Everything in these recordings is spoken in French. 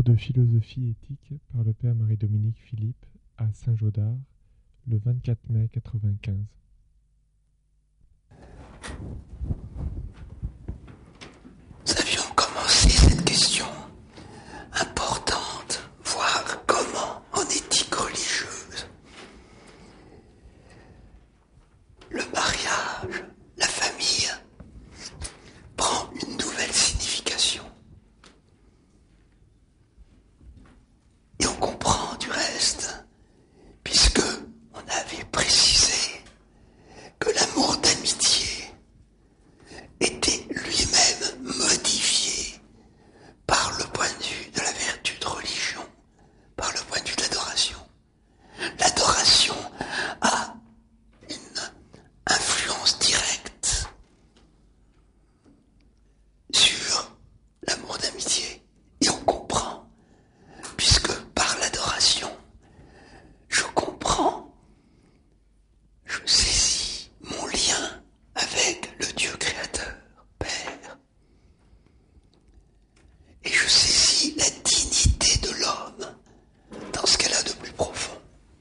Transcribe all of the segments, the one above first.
de philosophie éthique par le père Marie-Dominique Philippe à Saint-Gaudard le 24 mai 95. Nous avions commencé cette question importante, voir comment en éthique religieuse, le mariage, la famille, prend une nouvelle signification. Et on comprend du reste, puisque on avait précisé que l'amour d'amitié était lui-même modifié par le point de vue de la vertu de religion, par le point de vue de l'adoration. L'adoration a une influence directe sur l'amour d'amitié. Et on comprend, puisque par l'adoration, je comprends, je saisis mon lien avec le Dieu créateur, Père. Et je saisis la dignité de l'homme dans ce qu'elle a de plus profond.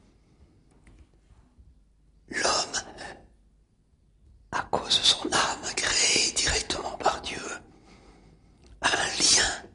L'homme, à cause de son âme créée directement par Dieu, a un lien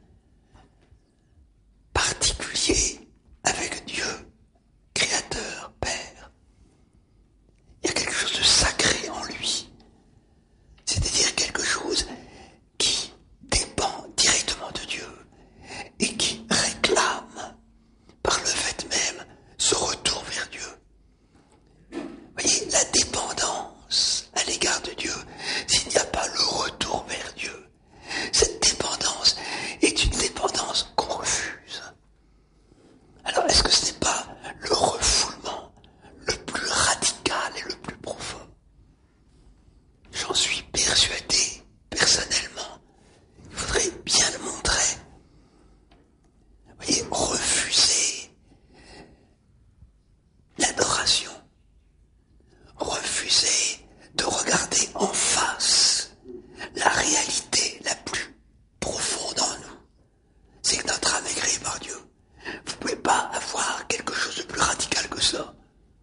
particulier avec Dieu, Créateur, Père. Il y a quelque chose de sacré en lui, c'est-à-dire quelque chose qui dépend directement de Dieu et qui réclame par le fait même ce retour vers Dieu. Vous voyez, la dépendance à l'égard de Dieu, s'il n'y a pas le retour vers Dieu, cette dépendance est une dépendance qu'on refuse. Alors, est-ce que ce n'est pas le refoulement le plus radical et le plus profond? J'en suis persuadé, personnellement. Il faudrait bien le montrer. Vous voyez, refuser l'adoration, refuser de regarder en face la réalité la plus profonde en nous, c'est que notre âme est créée par Dieu. Vous ne pouvez pas avoir quelque chose de plus radical que ça.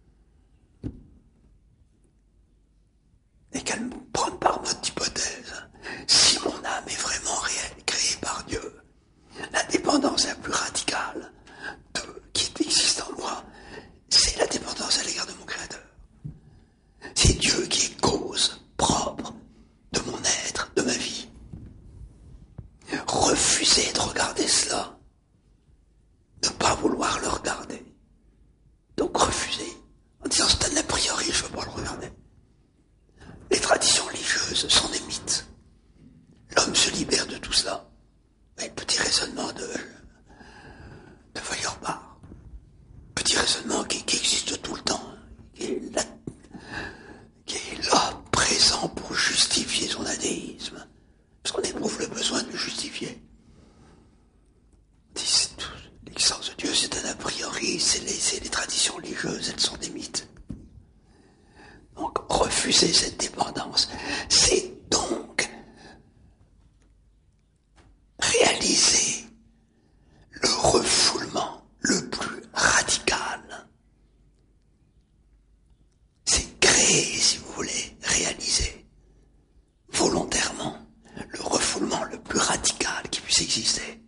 Et qu'elle me prenne par votre hypothèse. Si mon âme est vraiment créée par Dieu, la dépendance la plus radicale qui existe en moi, c'est la dépendance à l'égard de mon Créateur. C'est Dieu qui est cause propre de mon être, de ma vie. Refuser de regarder cela, ne pas vouloir le regarder. Donc refuser, en disant c'est un a priori, je ne veux pas le regarder. Les traditions religieuses sont des mythes. L'homme se libère de tout cela. Et petit raisonnement de Feuerbach. Petit raisonnement qui existe tout le temps, qui est là, présent pour justifier son athéisme. Parce qu'on éprouve le besoin de le justifier. L'existence de Dieu, c'est un a priori, c'est les traditions religieuses, elles sont des mythes. Donc, refuser cette dépendance, c'est donc réaliser le refoulement le plus radical. C'est créer, si vous voulez, réaliser volontairement le refoulement le plus radical qui puisse exister.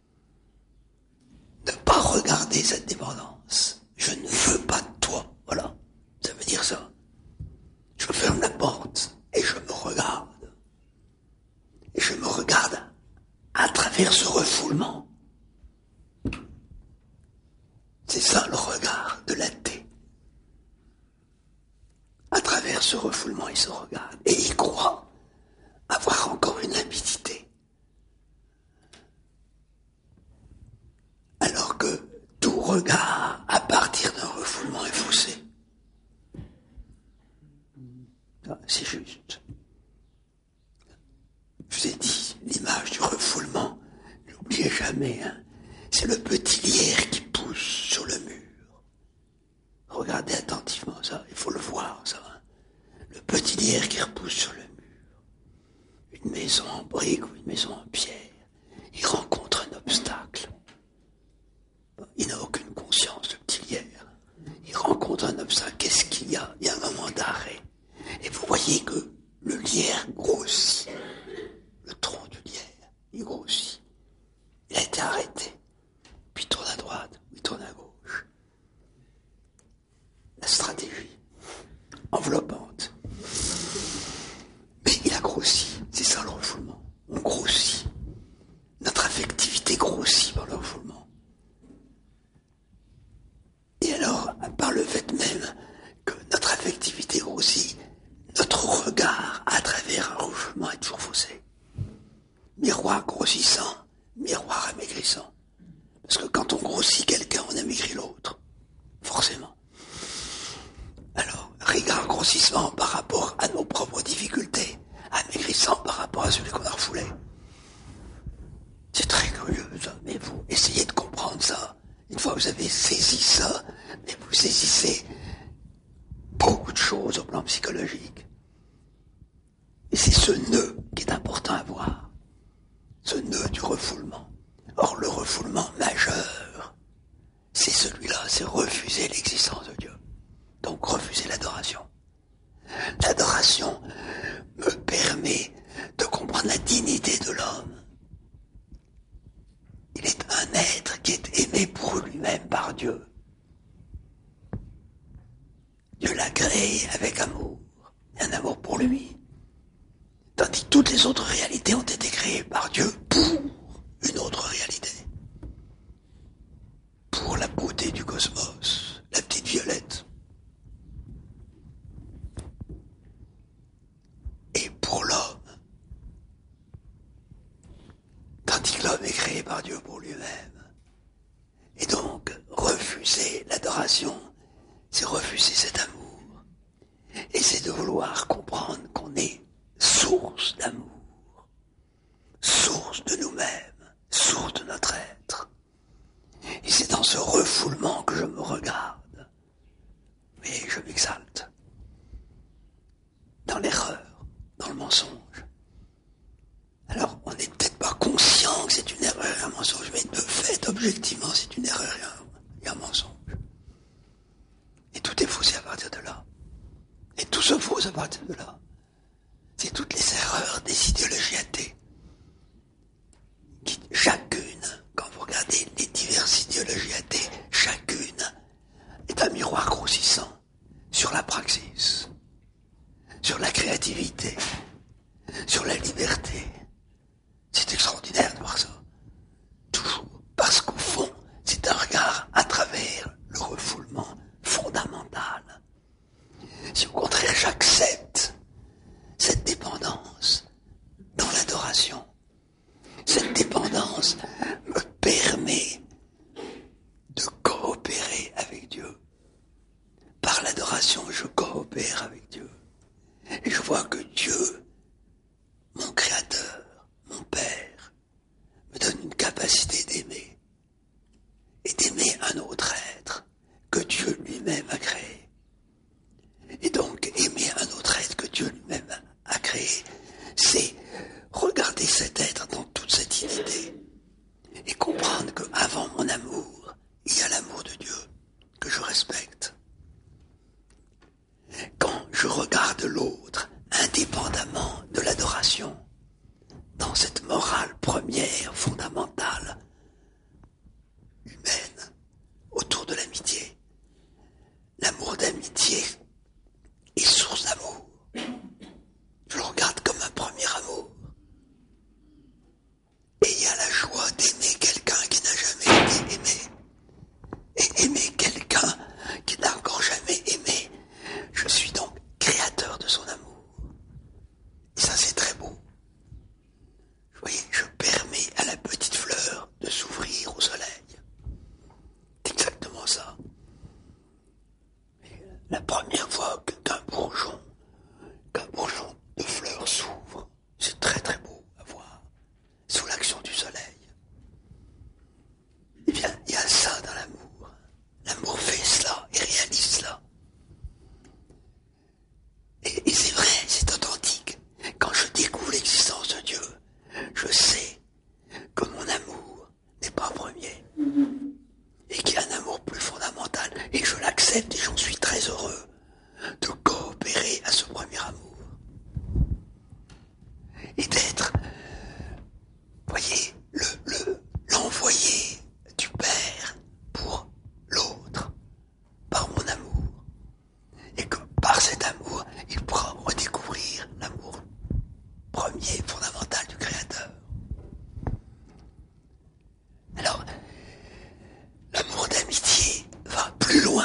Ne pas regarder cette dépendance. Je ne veux pas de toi. Voilà, ça veut dire ça. Je ferme la porte et je me regarde. Et je me regarde à travers ce refoulement. C'est ça le regard de l'athée. À travers ce refoulement, il se regarde et il croit avoir encore une limpidité. Alors que tout regard à partir d'un refoulement est faussé. C'est juste. Je vous ai dit, l'image du refoulement, n'oubliez jamais, c'est le petit lierre qui pousse sur le mur. Regardez attentivement ça, il faut le voir ça. Le petit lierre qui repousse sur le mur. Une maison en briques ou une maison en pierre, il rencontre un obstacle. ça, qu'est-ce qu'il y a? Il y a un moment d'arrêt. Et vous voyez que le lierre grossit. Le tronc du lierre, il grossit. Il a été arrêté. Puis il tourne à droite, il tourne à gauche. La stratégie enveloppante. Mais il a grossi. C'est ça le refoulement. On grossit. Notre affectivité grossit par le refoulement. Et alors, par le fait même que notre affectivité grossit, notre regard à travers un refoulement est toujours faussé. Miroir grossissant, miroir amaigrissant. Parce que quand on grossit quelqu'un, on amaigrit l'autre. Forcément. Alors, regard grossissant par rapport à nos propres difficultés, amaigrissant par rapport à celui qu'on a refoulé. C'est très curieux ça, mais vous essayez de comprendre ça. Une fois que vous avez saisi ça, mais vous saisissez beaucoup de choses au plan psychologique. Et c'est ce nœud qui est important à voir. Ce nœud du refoulement. Or, le refoulement majeur, c'est celui-là, c'est refuser l'existence de Dieu. Donc, refuser l'adoration. L'adoration me permet de comprendre la dignité de l'homme. Il est un être qui est aimé pour lui-même par Dieu. Dieu l'a créé avec amour, et un amour pour lui. Tandis que toutes les autres réalités ont été créées par Dieu pour une autre réalité. Pour la beauté du cosmos, la petite violette. Et pour l'homme. Tandis que l'homme est créé par Dieu pour lui-même. Et donc, refuser l'adoration, c'est refuser cet amour. Et c'est de vouloir comprendre qu'on est source d'amour, source de nous-mêmes, source de notre être. Et c'est dans ce refoulement que je me regarde, mais je m'exalte. Dans l'erreur, dans le mensonge. Alors, on n'est peut-être pas conscient que c'est une erreur et un mensonge, mais de fait, objectivement, c'est une erreur et un mensonge. Et tout est faussé à partir de là. Et tout se fausse à partir de là. C'est toutes les erreurs des idéologies athées. Chacune, quand vous regardez les diverses idéologies athées, chacune est un miroir grossissant sur la praxis, sur la créativité, sur la liberté. C'est extraordinaire de voir ça. Toujours. Parce qu'au fond, c'est un regard à travers le refoulement fondamental. Si au contraire j'accepte cette dépendance dans l'adoration, cette dépendance me permet de coopérer avec Dieu. Par l'adoration, je coopère avec Dieu. Et je vois que Dieu, mon Créateur, mon Père, me donne une capacité d'aimer. Et d'aimer un autre être que Dieu lui-même a créé. Et donc, aimer un autre être que Dieu lui-même a créé, c'est regarder cet être dans toute sa dignité et comprendre qu'avant mon amour, il y a l'amour de Dieu que je respecte. Quand je regarde l'autre, indépendamment de l'adoration, dans cette morale première, fondamentale, humaine, autour de l'amitié, l'amour d'amitié est source d'amour. Je le regarde comme un premier amour. Et il y a la joie d'aimer quelqu'un qui n'a jamais été aimé. Et aimer quelqu'un qui n'a encore jamais aimé. Je suis donc créateur de son amour. Et ça, c'est très beau. Vous voyez, je permets à la petite fleur de coopérer à ce premier amour. Et d'être, voyez, l'envoyé du Père pour l'autre, par mon amour. Et que par cet amour, il pourra redécouvrir l'amour premier, fondamental du Créateur. Alors, l'amour d'amitié va plus loin.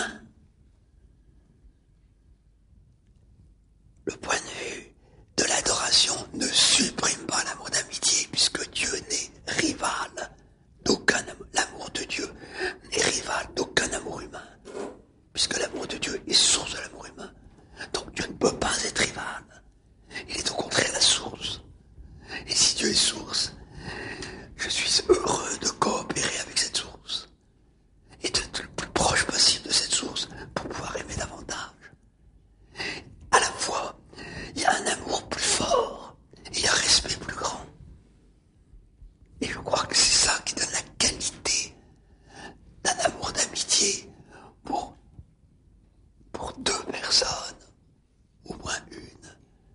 Le point de vue de l'adoration ne supprime pas l'amour d'amitié, puisque Dieu n'est rival d'aucun amour. L'amour de Dieu n'est rival d'aucun amour humain, puisque l'amour de Dieu est source de l'amour humain. Donc Dieu ne peut pas être rival. Il est au contraire la source. Et si Dieu est source, je suis heureux de coopérer avec cette source et d'être le plus proche possible de cette source pour pouvoir aimer davantage. À la fois, il y a un amour plus fort et il y a un respect plus grand. Et je crois que c'est ça qui donne la qualité d'un amour d'amitié pour deux personnes, au moins une,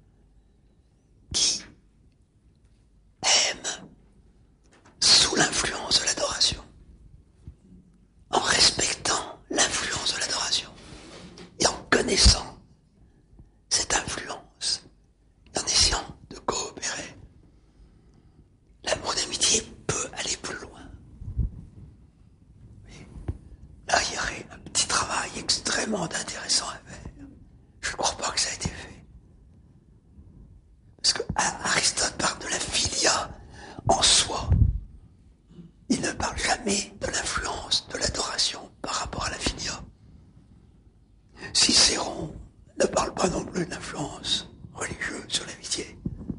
qui aiment sous l'influence de l'adoration, en respectant l'influence de l'adoration et en connaissant cette influence, et en essayant de coopérer. L'amour d'amitié peut aller plus loin. Mais là, il y aurait un petit travail extrêmement intéressant à faire. Je ne crois pas que ça a été fait. Parce que Aristote parle de la philia en soi. Il ne parle jamais de l'influence de l'adoration par rapport à la philia. Cicéron ne parle pas non plus de l'influence religieuse sur l'amitié.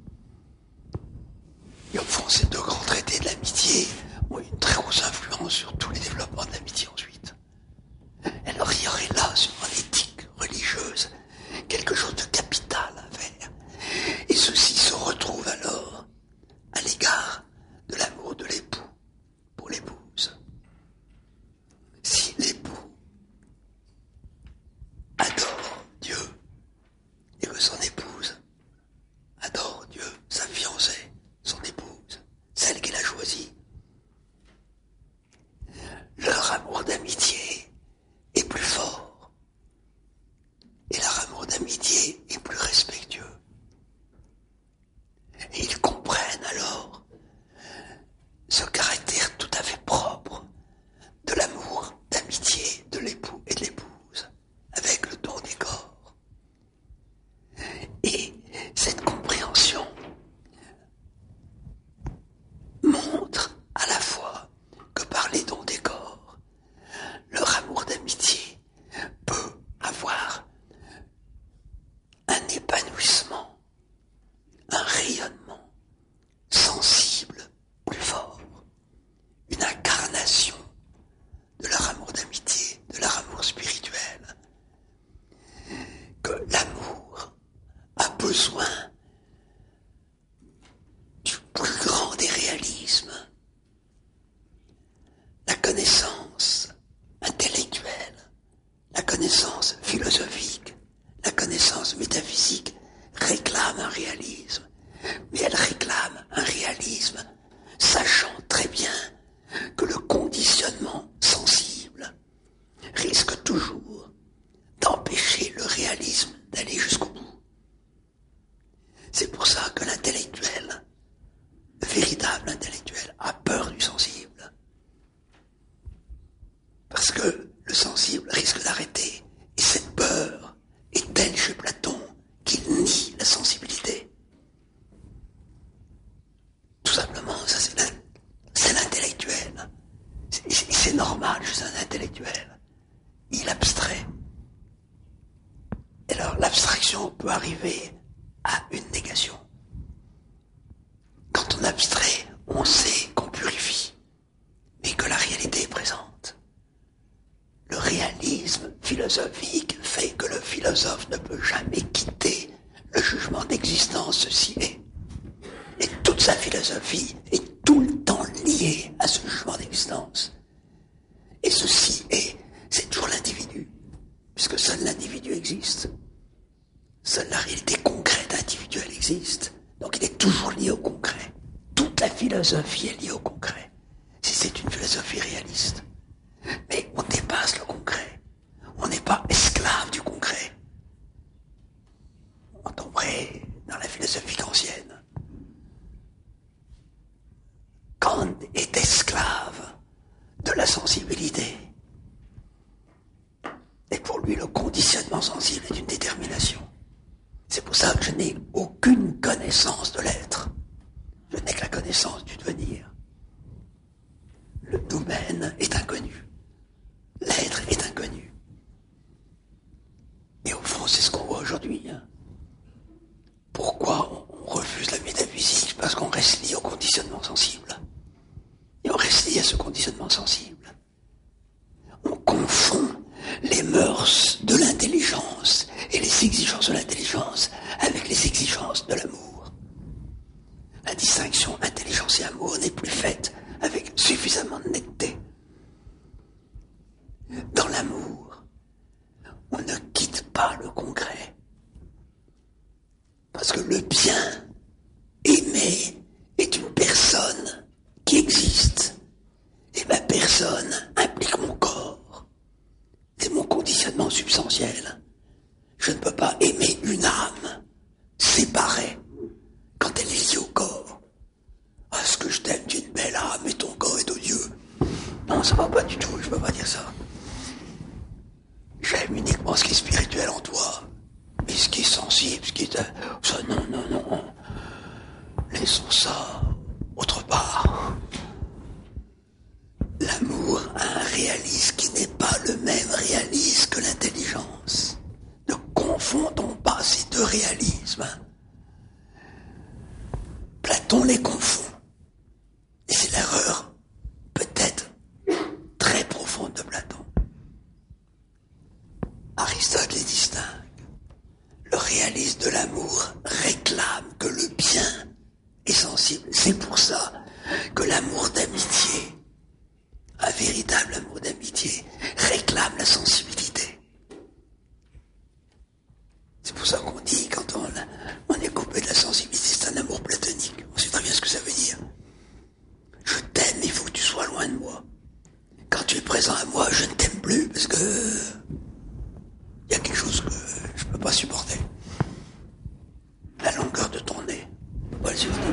Et au fond, ces deux grands traités de l'amitié ont une très grosse influence sur tous les développements de l'amitié ensuite. Alors il y aurait là, sur l'éthique religieuse, quelque chose de capital à faire. Et ceci se retrouve alors à l'égard de l'amour de l'époux pour l'épouse. Si l'époux adore Dieu et que son épouse adore Dieu, sa fiancée, son épouse, celle qu'il a choisie, leur amour d'amitié est plus fort et leur amour d'amitié est plus respectueux. Et ils comprennent alors ce caractère tout à fait propre de l'amour d'amitié de l'époux et de l'épouse avec le don des corps. Et cette compréhension montre à la fois que par les dons des corps, leur amour d'amitié peut avoir un épanouissement, un rayonnement sensible plus fort, une incarnation de leur amour d'amitié, de leur amour spirituel, que l'amour a besoin du plus grand des réalismes, la connaissance intellectuelle, la connaissance philosophique, la connaissance métaphysique réclame un réalisme, mais elle réclame un réalisme sachant très bien que le conditionnement sensible risque toujours d'empêcher le réalisme d'aller jusqu'au bout. C'est pour ça que l'intellectuel, le véritable intellectuel, a peur du sensible. Parce que le sensible risque d'arrêter. Et cette peur est telle chez Platon qu'il nie la sensibilité. Tout simplement, ça c'est l'intellectuel. C'est normal chez un intellectuel. Il abstrait. Et alors l'abstraction peut arriver à une négation. Quand on abstrait, on sait qu'on purifie, mais que la réalité est présente. Le réalisme philosophique fait que le philosophe ne peut jamais quitter le jugement d'existence, ceci est. Et toute sa philosophie est tout le temps liée à ce jugement d'existence. Et ceci est, c'est toujours l'individu, puisque seul l'individu existe. Seule la réalité concrète individuelle existe. Donc il est toujours lié au concret. Toute la philosophie est liée au concret. Si c'est une philosophie réaliste. Mais on dépasse le concret. On n'est pas esclave du concret. On tomberait dans la philosophie kantienne. Kant est esclave de la sensibilité. Et pour lui, le conditionnement sensible est une détermination. C'est pour ça que je n'ai aucune connaissance de l'être. Je n'ai que la connaissance du devenir. Le domaine est inconnu. L'être est inconnu. Et au fond, c'est ce qu'on voit aujourd'hui. Pourquoi on refuse la métaphysique? Parce qu'on reste lié au conditionnement sensible. Et on reste lié à ce conditionnement sensible. On confond les mœurs de l'intelligence et les exigences de l'intelligence avec les exigences de l'amour. La distinction intelligence et amour n'est plus faite avec suffisamment de netteté. Dans l'amour, on ne quitte pas le concret. Parce que le bien aimé est une personne qui existe. Et ma personne implique mon corps. C'est mon conditionnement substantiel. Je ne peux pas aimer une âme séparée quand elle est liée au corps. Ah, ce que je t'aime, tu es une belle âme et ton corps est odieux. Non, ça va pas du tout, je peux pas dire ça. J'aime uniquement ce qui est spirituel en toi. Mais ce qui est sensible, ce qui est... Ça, non. Laissons ça autre part. L'amour a un réalisme qui n'est pas le même réalisme que l'intelligence. Ne confondons pas ces deux réalismes. Platon les confond. Et c'est l'erreur, peut-être, très profonde de Platon. Aristote les distingue. Le réalisme de l'amour réclame que le bien est sensible. C'est pour ça que l'amour d'amitié, un véritable amour d'amitié, réclame la sensibilité. C'est pour ça qu'on dit, quand on est coupé de la sensibilité, c'est un amour platonique. On sait très bien ce que ça veut dire. Je t'aime, il faut que tu sois loin de moi. Quand tu es présent à moi, je ne t'aime plus, parce que il y a quelque chose que je ne peux pas supporter. La longueur de ton nez, je ne peux pas le supporter.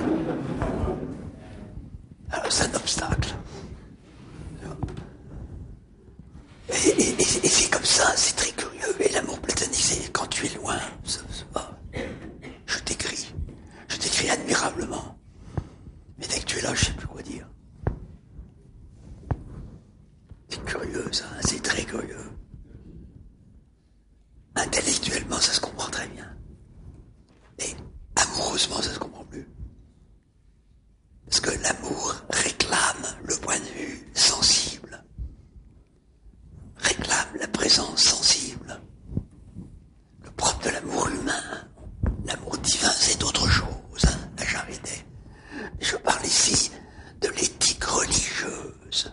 Alors c'est un obstacle. Et c'est comme ça, c'est très curieux. Et l'amour platonique, c'est quand tu es loin, je t'écris admirablement. Mais dès que tu es là, je ne sais plus quoi dire. C'est curieux ça, c'est très curieux. Intellectuellement, ça se comprend très bien. Mais amoureusement, ça se comprend plus. Parce que l'amour réclame le point de vue sensible. Réclame la présence sensible. Le propre de l'amour humain, l'amour divin, c'est autre chose, la charité. Je parle ici de l'éthique religieuse.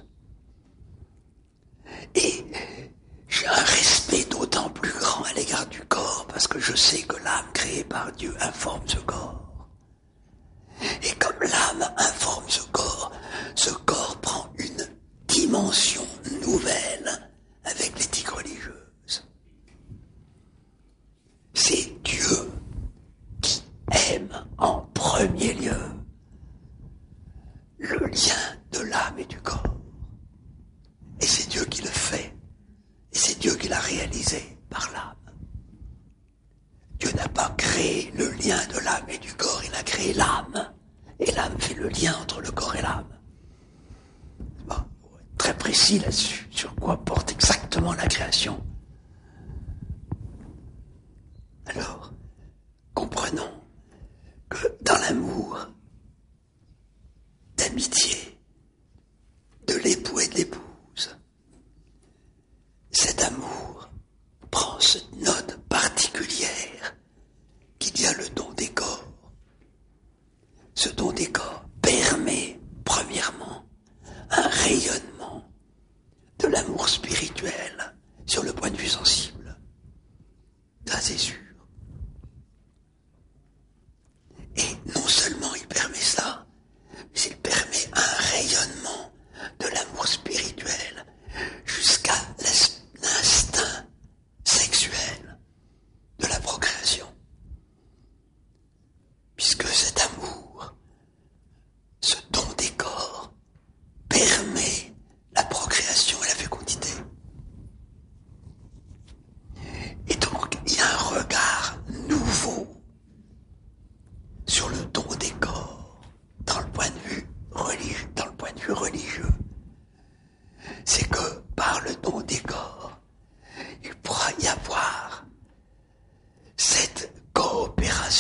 Et j'ai un respect d'autant plus grand à l'égard du corps, parce que je sais que l'âme créée par Dieu informe ce corps. Et comme l'âme informe ce corps prend une dimension nouvelle avec l'éthique religieuse. C'est Dieu qui aime en premier lieu le lien de l'âme et du corps. Et c'est Dieu qui le fait. Et c'est Dieu qui l'a réalisé par l'âme. Dieu n'a pas créé le lien de l'âme et du corps, il a créé l'âme. Et l'âme fait le lien entre le corps et l'âme. Bon, faut être très précis là-dessus, sur quoi porte exactement la création. Alors, comprenons que dans l'amour d'amitié de l'époux et de l'épouse, cet amour prend cette note particulière qu'il y a le don des corps. Ce don des corps permet, premièrement, un rayonnement de l'amour spirituel sur le point de vue sensible. Ça, c'est sûr.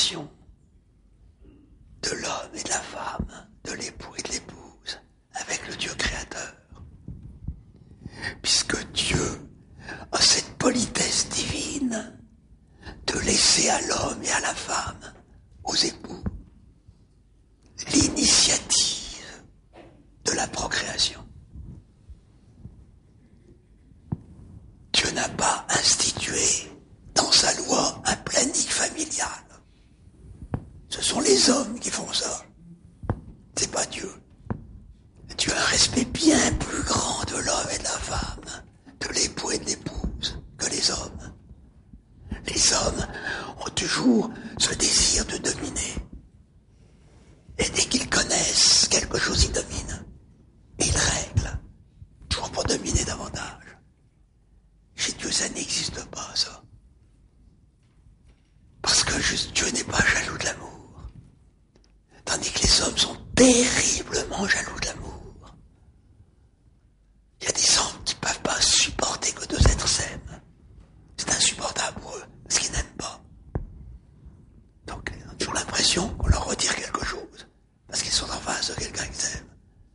relation de l'homme et de la femme, de l'époux et de l'épouse, avec le Dieu créateur. Puisque Dieu a cette politesse divine de laisser à l'homme et à la femme, aux époux, l'initiative de la procréation. Dieu n'a pas institué dans sa loi un planning familial. Ce sont les hommes qui font ça. C'est pas Dieu. Dieu a un respect bien plus grand de l'homme et de la femme, de l'époux et de l'épouse, que les hommes. Les hommes ont toujours ce désir de dominer. Et dès qu'ils connaissent quelque chose, ils dominent. Et ils règlent, toujours pour dominer davantage. Chez Dieu, ça n'existe pas, ça. Parce que juste Dieu n'est pas jaloux de l'amour. Tandis que les hommes sont terriblement jaloux de l'amour. Il y a des hommes qui ne peuvent pas supporter que deux êtres s'aiment. C'est insupportable pour eux, parce qu'ils n'aiment pas. Donc, ils ont toujours l'impression qu'on leur retire quelque chose, parce qu'ils sont en face de quelqu'un qu'ils aiment.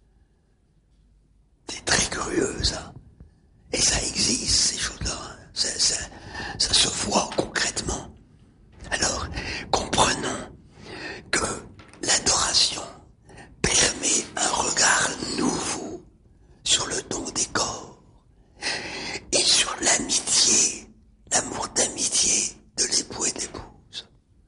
C'est très curieux, ça. Et ça existe, ces choses-là. Ça se voit concrètement. Alors, comprenons que l'adoration permet un regard nouveau sur le don des corps et sur l'amitié, l'amour d'amitié de l'époux et de l'épouse.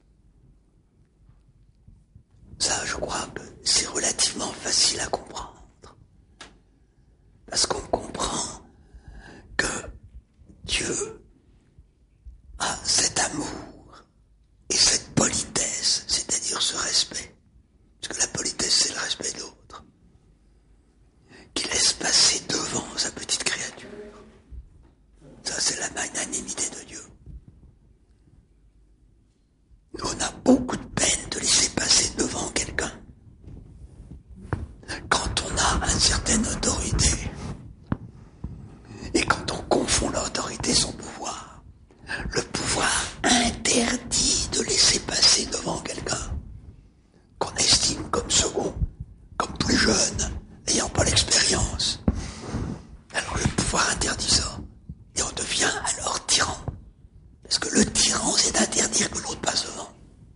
Ça, je crois que c'est relativement facile à comprendre. Parce qu'on comprend que Dieu a cet amour et cette politesse, c'est-à-dire ce respect. Parce que la politesse, c'est le respect de l'autre. Qui laisse passer devant sa petite créature. Ça, c'est la magnanimité de Dieu. Nous, on a beaucoup de peine de laisser passer devant quelqu'un. Quand on a une certaine autorité, et quand on confond l'autorité et son pouvoir, le pouvoir interdit de laisser passer devant quelqu'un qu'on estime comme second, comme plus jeune, n'ayant pas l'expérience. Alors le pouvoir interdit ça, et on devient alors tyran. Parce que le tyran, c'est d'interdire que l'autre passe devant.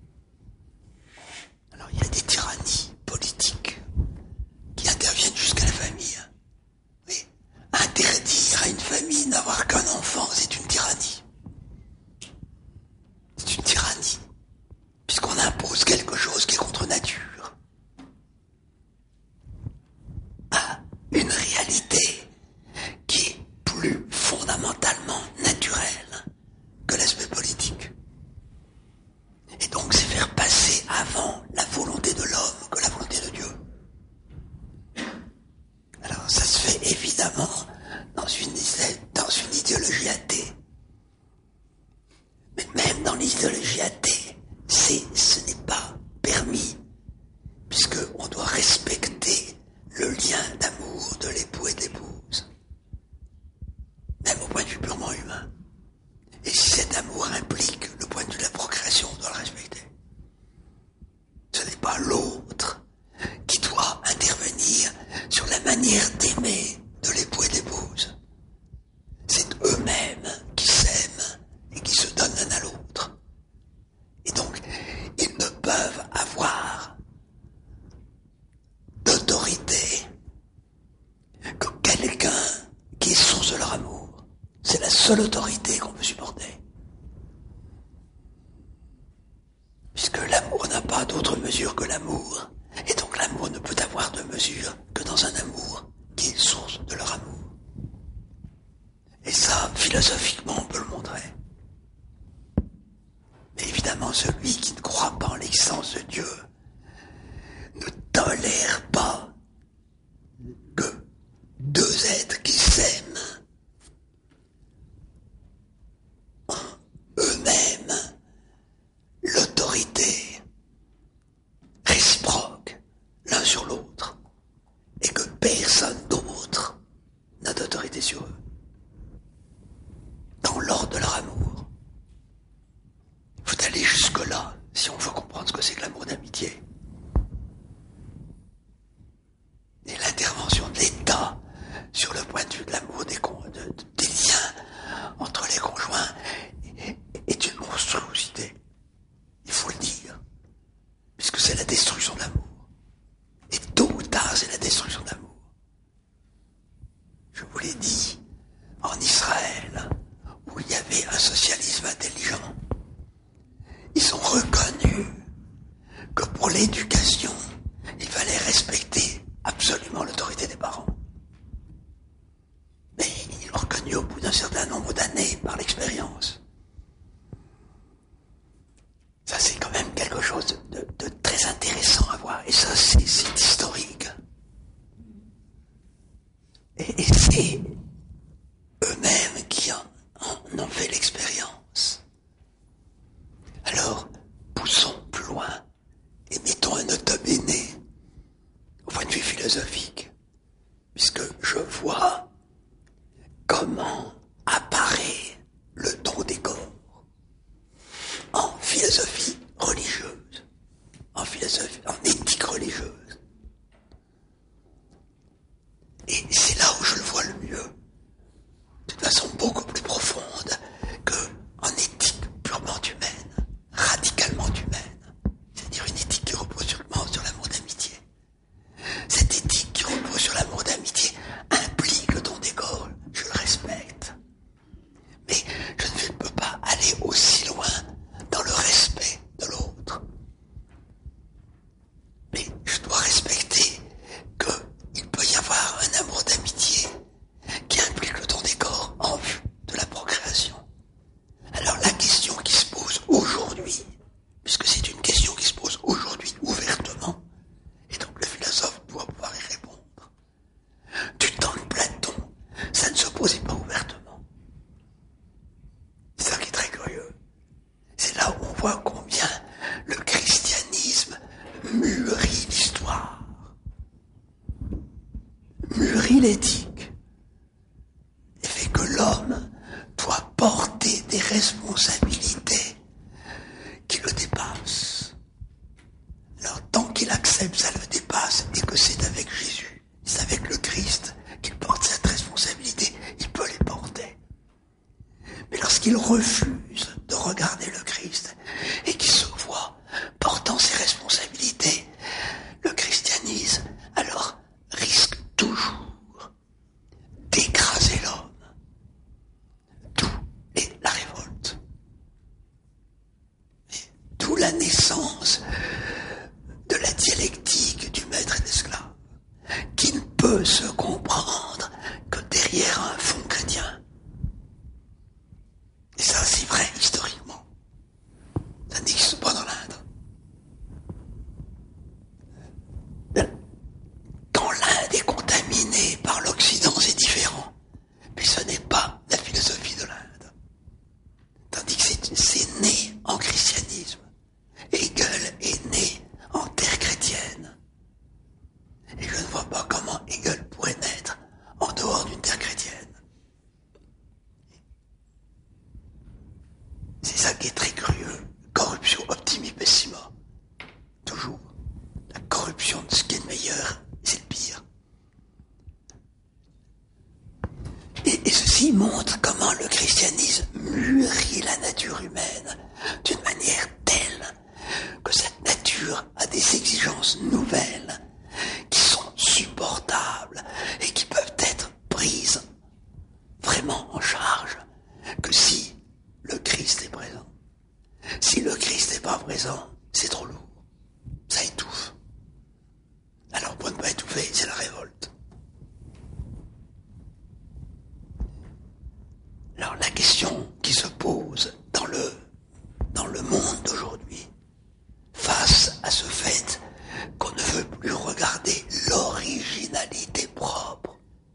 Alors il y a des tyrannies politiques qui interviennent jusqu'à la famille. Oui. Interdire à une famille d'avoir qu'un enfant, c'est une tyrannie. C'est une tyrannie. Puisqu'on impose quelque chose qui est contre nature. À une réalité qui est plus fondamentalement naturelle que l'aspect politique. Et donc c'est faire passer avant la volonté de l'homme que la volonté de Dieu. Alors ça se fait évidemment dans une idéologie athée. Mais même dans l'idéologie athée, ce n'est pas permis, puisqu'on doit respecter le lien d'amour de l'époux et de l'épouse, même au point de vue purement humain. Et si cet amour implique le point de vue de la procréation, on doit le respecter. Ce n'est pas l'autre qui doit intervenir sur la manière d'aimer de l'époux et de l'épouse. C'est eux-mêmes qui s'aiment et qui se donnent l'un à l'autre. Et donc, ils ne peuvent avoir d'autorité que quelqu'un qui est source de leur amour. C'est la seule autorité qu'on peut supporter. Puisque l'amour n'a pas d'autre mesure que l'amour. Et donc l'amour ne peut avoir de mesure que dans un amour qui est source de leur amour. Et ça, philosophiquement, on peut le montrer. Mais évidemment, celui qui ne croit pas en l'existence de Dieu ne tolère pas que deux êtres qui s'aiment ont eux-mêmes l'autorité réciproque l'un sur l'autre et que personne d'autre n'a d'autorité sur eux dans l'ordre de leur amour. Il faut aller jusque-là si on veut comprendre. que c'est que l'amour d'amitié. Et l'intervention de l'État sur le point de vue de l'amour des liens entre les conjoints est une monstruosité. Il faut le dire. Puisque c'est la destruction de l'amour. Et tôt ou tard, c'est la destruction de l'amour. Je vous l'ai dit, en Israël, où il y avait un socialisme intelligent, ils ont reconnu que pour l'éducation, il fallait respecter absolument l'autorité des parents. Mais ils l'ont reconnu au bout d'un certain nombre d'années par l'expérience. Ça, c'est quand même quelque chose de très intéressant à voir. Et ça, c'est historique. Et c'est eux-mêmes qui en ont fait l'expérience. Alors, poussons plus loin et mettons un nota bene au point de vue philosophique, puisque je vois comment apparaît le don des corps en philosophie religieuse, en éthique religieuse. Et c'est là où je le vois le mieux, de façon beaucoup plus profonde qu'en éthique purement humaine, radicalement humaine, c'est-à-dire une éthique qui repose sur l'amour d'amitié. Cette éthique qui repose sur l'amour d'amitié implique le don des corps, je le respecte. Mais je ne peux pas aller aussi loin dans le respect de l'autre. Mais je dois respecter qu'il peut y avoir un amour d'amitié qui implique le don des corps en vue de la procréation. Alors la question qui se pose aujourd'hui, puisque c'est une question qui se pose aujourd'hui ouvertement, et donc le philosophe doit pouvoir y répondre. Du temps de Platon, ça ne se posait pas ouvertement. C'est ça qui est très curieux. C'est là où on voit combien le christianisme mûrit l'histoire, mûrit l'éthique, et fait que l'homme doit porter des responsabilités qui le dépassent. Alors tant qu'il accepte ça le dépasse et que c'est avec Jésus, c'est avec le Christ qu'il porte cette responsabilité, il peut les porter. Mais lorsqu'il refuse de regarder le Christ et qu'il se voit portant ses responsabilités, le christianisme alors risque toujours d'écraser l'homme, d'où la révolte, d'où la naissance de la dialectique du maître et de l'esclave, qui ne peut se comprendre que derrière un fond chrétien. Et ça, c'est vrai historiquement. Ça n'existe pas dans l'Inde. Quand l'Inde est contaminée par l'Occident, c'est différent. Mais ce n'est pas la philosophie de l'Inde. Tandis que c'est né en christianisme. Hegel est né en terre chrétienne. Et je ne vois pas comment Hegel pourrait naître en dehors d'une terre chrétienne. C'est ça qui est très curieux. Corruption optimi pessima. Toujours. La corruption de ce qui est le meilleur, c'est le pire. Et ceci montre comment le christianisme mûrit la nature humaine d'une manière telle que cette nature a des exigences nouvelles qui sont supportables et qui peuvent être prises vraiment en charge que si le Christ est présent. Si le Christ n'est pas présent, c'est trop lourd. Ça étouffe. Alors pour ne pas étouffer, c'est la révolte. Alors la question qui se pose dans le monde d'aujourd'hui, face à ce fait qu'on ne veut plus regarder l'originalité propre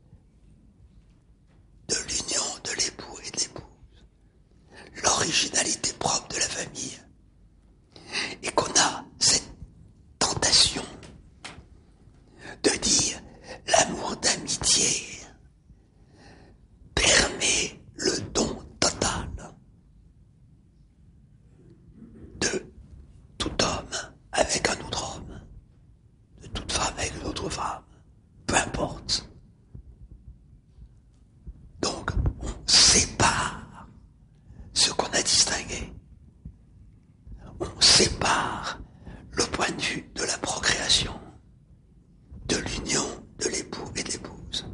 de l'union de l'époux et de l'épouse, l'originalité propre de la famille, et qu'on a cette tentation de dire l'amour d'amitié permet le don total de avec un autre homme, de toute femme avec une autre femme, peu importe. Donc, on sépare ce qu'on a distingué. On sépare le point de vue de la procréation, de l'union de l'époux et de l'épouse.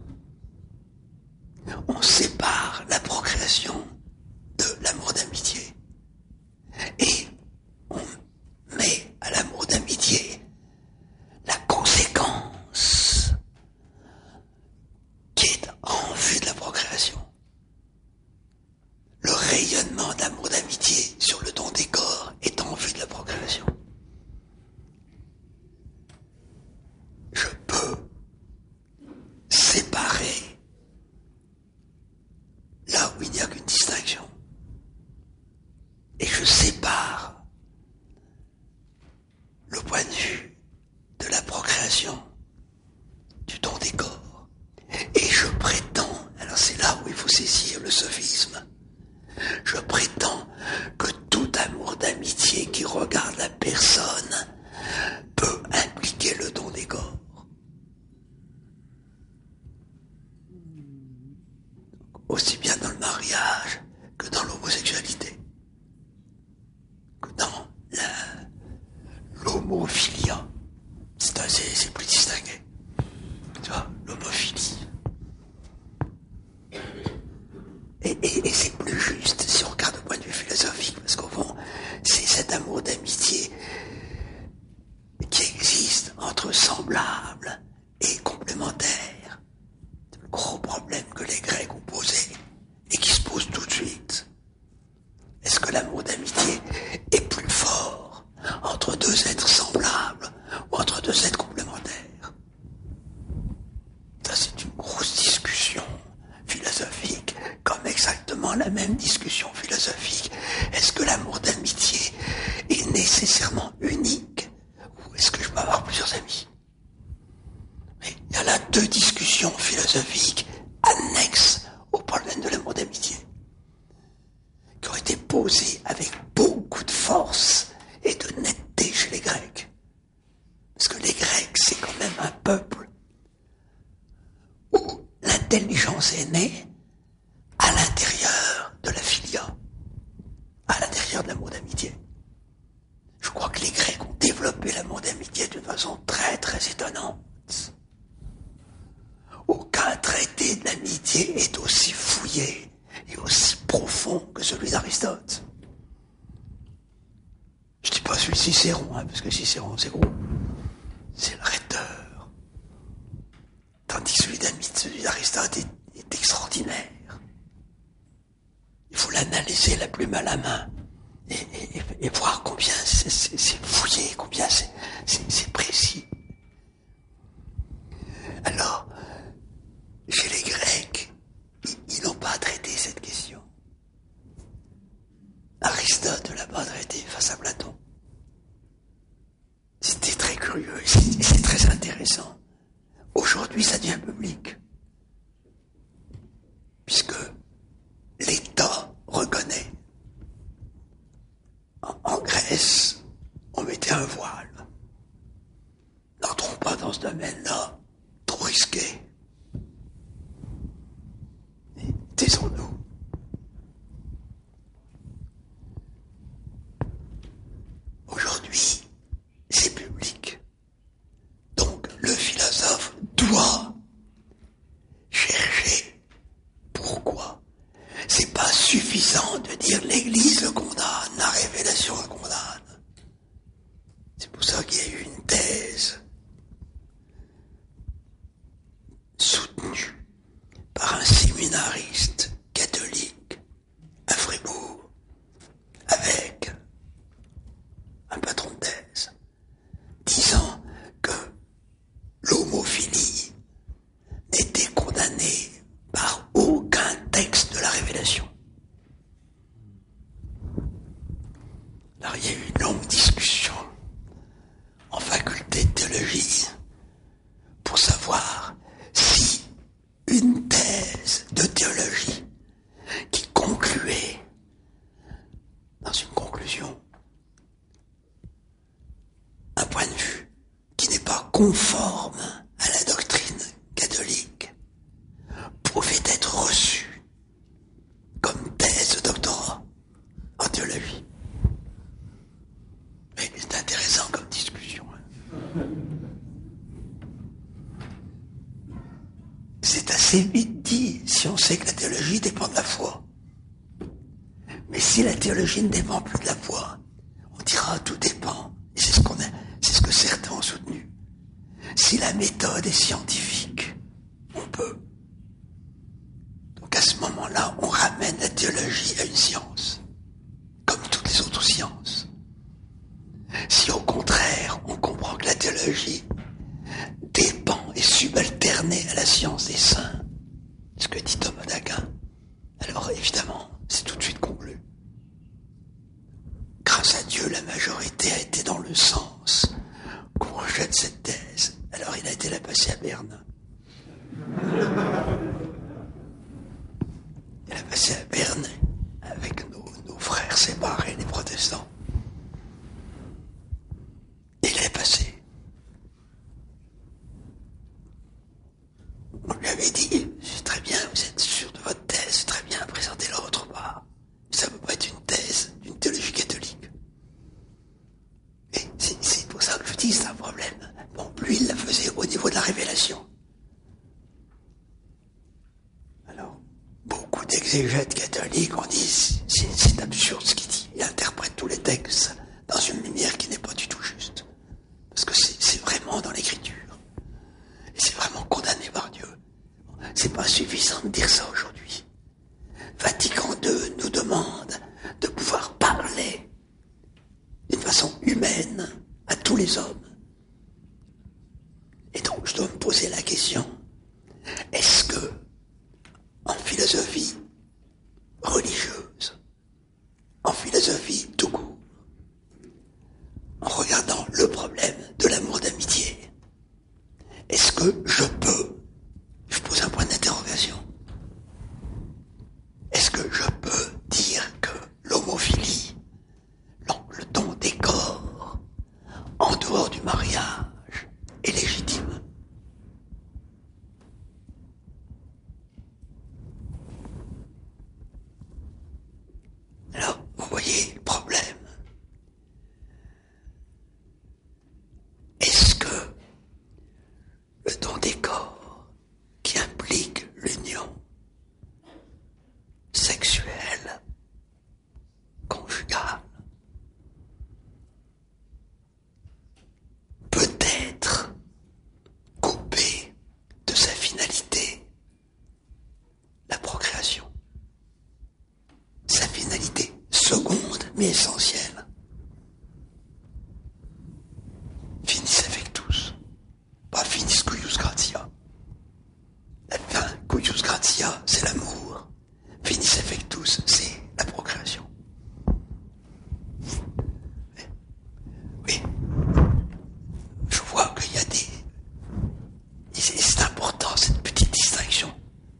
On sépare la procréation de l'amour d'amitié. Et on met à l'amour d'amitié la conséquence qui est en vue de la procréation. Le rayonnement d'amour d'amitié sur le don des corps est en vue de la procréation. Je peux séparer là où il n'y a qu'une distinction. Et je sépare le point de vue de la procréation du don des corps. Et je prétends, alors c'est là où il faut saisir le sophisme, je prétends que tout amour d'amitié qui regarde la personne peut impliquer le don des corps. Aussi bien dans le mariage que dans l'homosexualité, que dans l'homophilia. C'est plus distingué. Tu vois, l'homophilie. Et c'est plus juste si on regarde au point de vue philosophique, parce qu'au fond, c'est cet amour d'amitié qui existe entre semblables et complémentaires. C'est le gros problème que les Grecs ont posé et qui se pose tout de suite. Est-ce que l'amour d'amitié est plus fort entre deux êtres semblables ou entre deux êtres complémentaires? Ça, c'est une grosse discussion philosophique, comme exactement la même discussion philosophique. Est-ce que l'amour d'amitié est nécessairement unique ou est-ce que je peux avoir plusieurs amis? Mais il y a là deux discussions philosophiques annexes au problème de l'amour d'amitié, qui ont été posées avec beaucoup de force et de netteté chez les Grecs. Parce que les Grecs, c'est quand même un peuple où l'intelligence est née à l'intérieur de la philia, à l'intérieur de l'amour d'amitié. Je crois que les Grecs ont développé l'amour d'amitié d'une façon très très étonnante. Aucun traité de l'amitié est aussi fouillé et aussi profond que celui d'Aristote. Je dis pas celui de Cicéron, parce que Cicéron c'est gros. C'est le rhéteur. Tandis que celui d'Aristote est extraordinaire. Il faut l'analyser la plume à la main et voir combien c'est fouillé, combien c'est précis. Alors, chez les Grecs, ils n'ont pas traité cette question. Aristote ne l'a pas traité face à Platon. C'était très curieux et c'est très intéressant. Aujourd'hui, ça devient public. Puisque l'État reconnaît. En Grèce, on mettait un voile. N'entrons pas dans ce domaine-là, trop risqué. Taisons-nous. Aujourd'hui, c'est public. Donc, le philosophe doit chercher pourquoi. C'est pas suffisant de dire l'Église le condamne, la révélation le condamne. C'est pour ça qu'il y a eu une thèse soutenue par un séminariste catholique à Fribourg, avec un patron de thèse, disant que l'homophilie n'était condamnée par aucun texte de la Révélation. Alors il y a eu une longue discussion en faculté de théologie pour savoir si une thèse de théologie qui concluait dans une conclusion conforme à la doctrine catholique pouvait être reçu comme thèse de doctorat en théologie. Mais c'est intéressant comme discussion. C'est assez vite dit si on sait que la théologie dépend de la foi. Mais si la théologie ne dépend plus de la foi, on dira tout dépend. Et c'est ce que certains ont soutenu. Si la méthode est scientifique, on peut. Donc à ce moment-là, on ramène la théologie à une science, comme toutes les autres sciences. Si au contraire, on comprend que la théologie dépend et subalternée à la science des saints, ce que dit Thomas d'Aquin, alors évidemment, c'est tout de suite conclu. Grâce à Dieu, la majorité a été dans le sens qu'on rejette cette thèse. Alors il a été la passer à Berne. Il a passé à Berne avec nos frères séparés, les protestants. Et il est passé. On lui avait dit, c'est très bien, vous êtes sûr de votre thèse, c'est très bien, présentez-la autre part. Ça ne peut pas être une thèse d'une théologie catholique. Et c'est pour ça que je dis, c'est un problème. Bon, lui, il la faisait au niveau de la révélation. Alors, beaucoup d'exégètes catholiques ont dit, c'est absurde ce qu'il dit. Il interprète tous les textes dans une lumière qui n'est pas du tout juste. Parce que c'est vraiment dans l'écriture. Et c'est vraiment condamné par Dieu. C'est pas suffisant de dire ça aujourd'hui. Vatican II nous demande de pouvoir parler d'une façon humaine à tous les hommes. Et donc je dois me poser la question, est-ce que en philosophie religieuse, en philosophie tout court, en regardant le problème de l'amour d'amitié, est-ce que je pose un point d'interrogation, est-ce que je peux dire que l'homophilie, le don des corps, en dehors du mariage, est légitime? Alors, vous voyez le problème. Est-ce que le don des corps, qui implique l'union sexuelle, conjugale, peut être coupé de sa finalité, la procréation? Sa finalité seconde mais essentielle. Finis avec tous. Pas finis cuius gratia. La fin, cuius gratia, c'est l'amour. Finis avec tous, c'est la procréation. Oui. Je vois qu'il y a c'est important, cette petite distinction.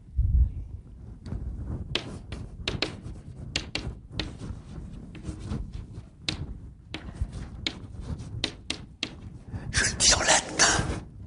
Je le dis en latin.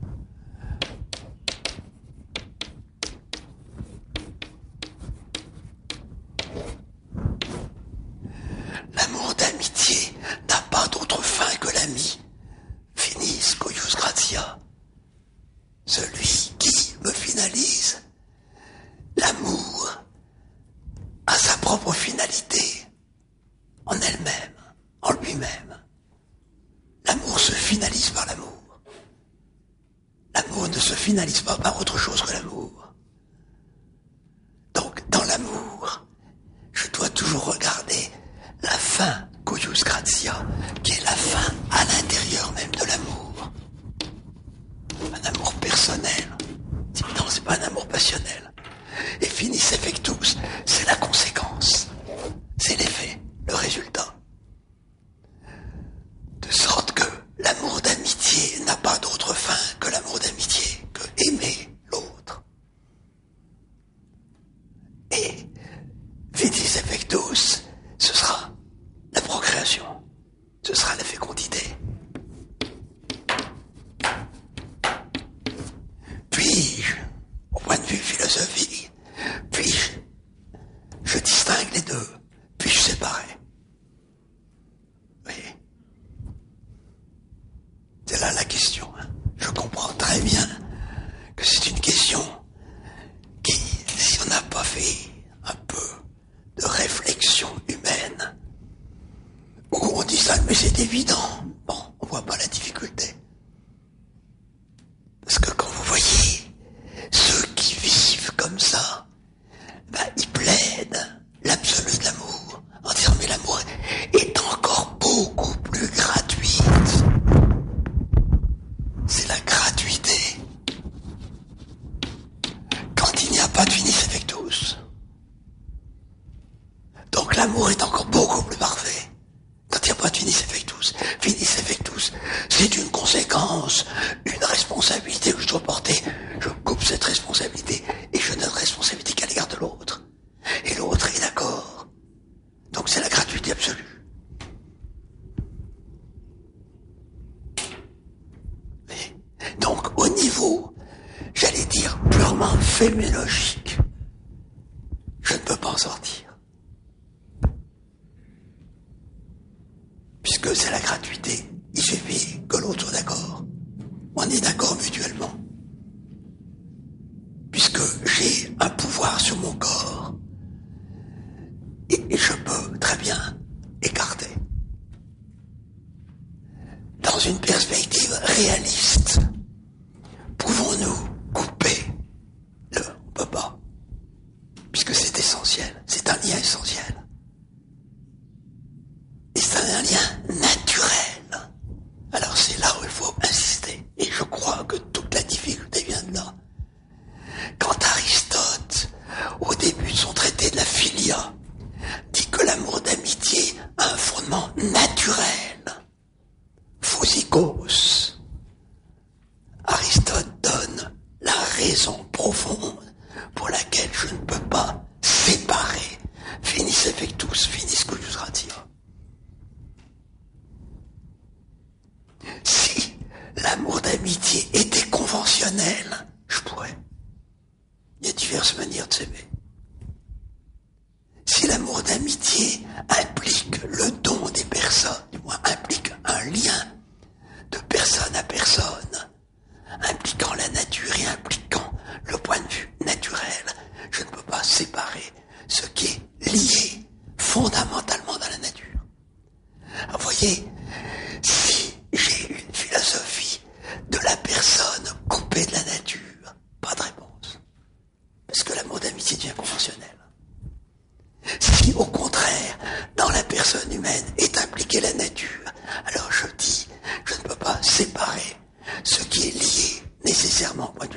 L'amour d'amitié n'a pas d'autre fin que l'ami. Finis cuius gratia. Celui qui me finalise. L'amour a sa propre finalité, en elle-même, en lui-même. L'amour se finalise par l'amour. L'amour ne se finalise pas par autre chose que l'amour. Donc, dans l'amour, je dois toujours regarder la fin, cuius gratia, qui est la fin à l'intérieur même de l'amour. Un amour personnel. Non, c'est pas un amour passionnel. Et finis avec tous, c'est la conséquence. C'est l'effet, le résultat. De sorte que l'amour d'amitié n'a pas d'autre fin que l'amour d'amitié, que aimer l'autre. Et finis avec tous, ce sera la procréation, ce sera la fécondité. la question. Je comprends très bien que c'est une question qui, si on n'a pas fait un peu de réflexion humaine, où on dit ça, mais c'est évident, bon, on voit pas la difficulté. Parce que quand vous voyez ceux qui vivent comme ça, ils plaident l'absolu de l'amour, en disant mais l'amour est encore beaucoup plus gratuite. C'est la gratuité. Quand il n'y a pas de finis avec tous. Donc l'amour est encore beaucoup plus parfait. Quand il n'y a pas de finis avec tous. Finis avec tous, c'est une conséquence, une responsabilité que je dois porter. Je coupe cette responsabilité et je donne responsabilité qu'à l'égard de l'autre. Et l'autre est d'accord. Donc c'est la gratuité absolue. Donc au niveau, j'allais dire, purement féminologique, je ne peux pas en sortir. Puisque c'est la gratuité, il suffit que l'autre soit d'accord. On est d'accord mutuellement. Puisque j'ai un pouvoir sur mon corps, et je peux très bien écarter. Dans une perspective réaliste, pouvons-nous couper le on ne peut pas, puisque c'est essentiel, c'est un lien essentiel. Et c'est un lien naturel. Alors c'est là où il faut insister. Et je crois que toute la difficulté vient de là. Quand Aristote, au début de son traité de la Philia, dit que l'amour d'amitié a un fondement naturel, physikos, Aristote donne la raison profonde pour laquelle je ne peux pas séparer finis avec tous, finis cuius ratio. Si l'amour d'amitié était conventionnel, je pourrais. Il y a diverses manières de s'aimer. Si l'amour d'amitié implique le don des personnes, du moins implique un lien de personne à personne, impliquant la nature et impliquant le point de vue naturel, je ne peux pas séparer ce qui est lié fondamentalement dans la nature. Alors, vous voyez, si j'ai une philosophie de la personne coupée de la nature, pas de réponse. Parce que l'amour d'amitié devient conventionnel. Si au contraire, dans la personne humaine est impliquée la nature, alors je dis, je ne peux pas séparer ce qui est lié nécessairement au point de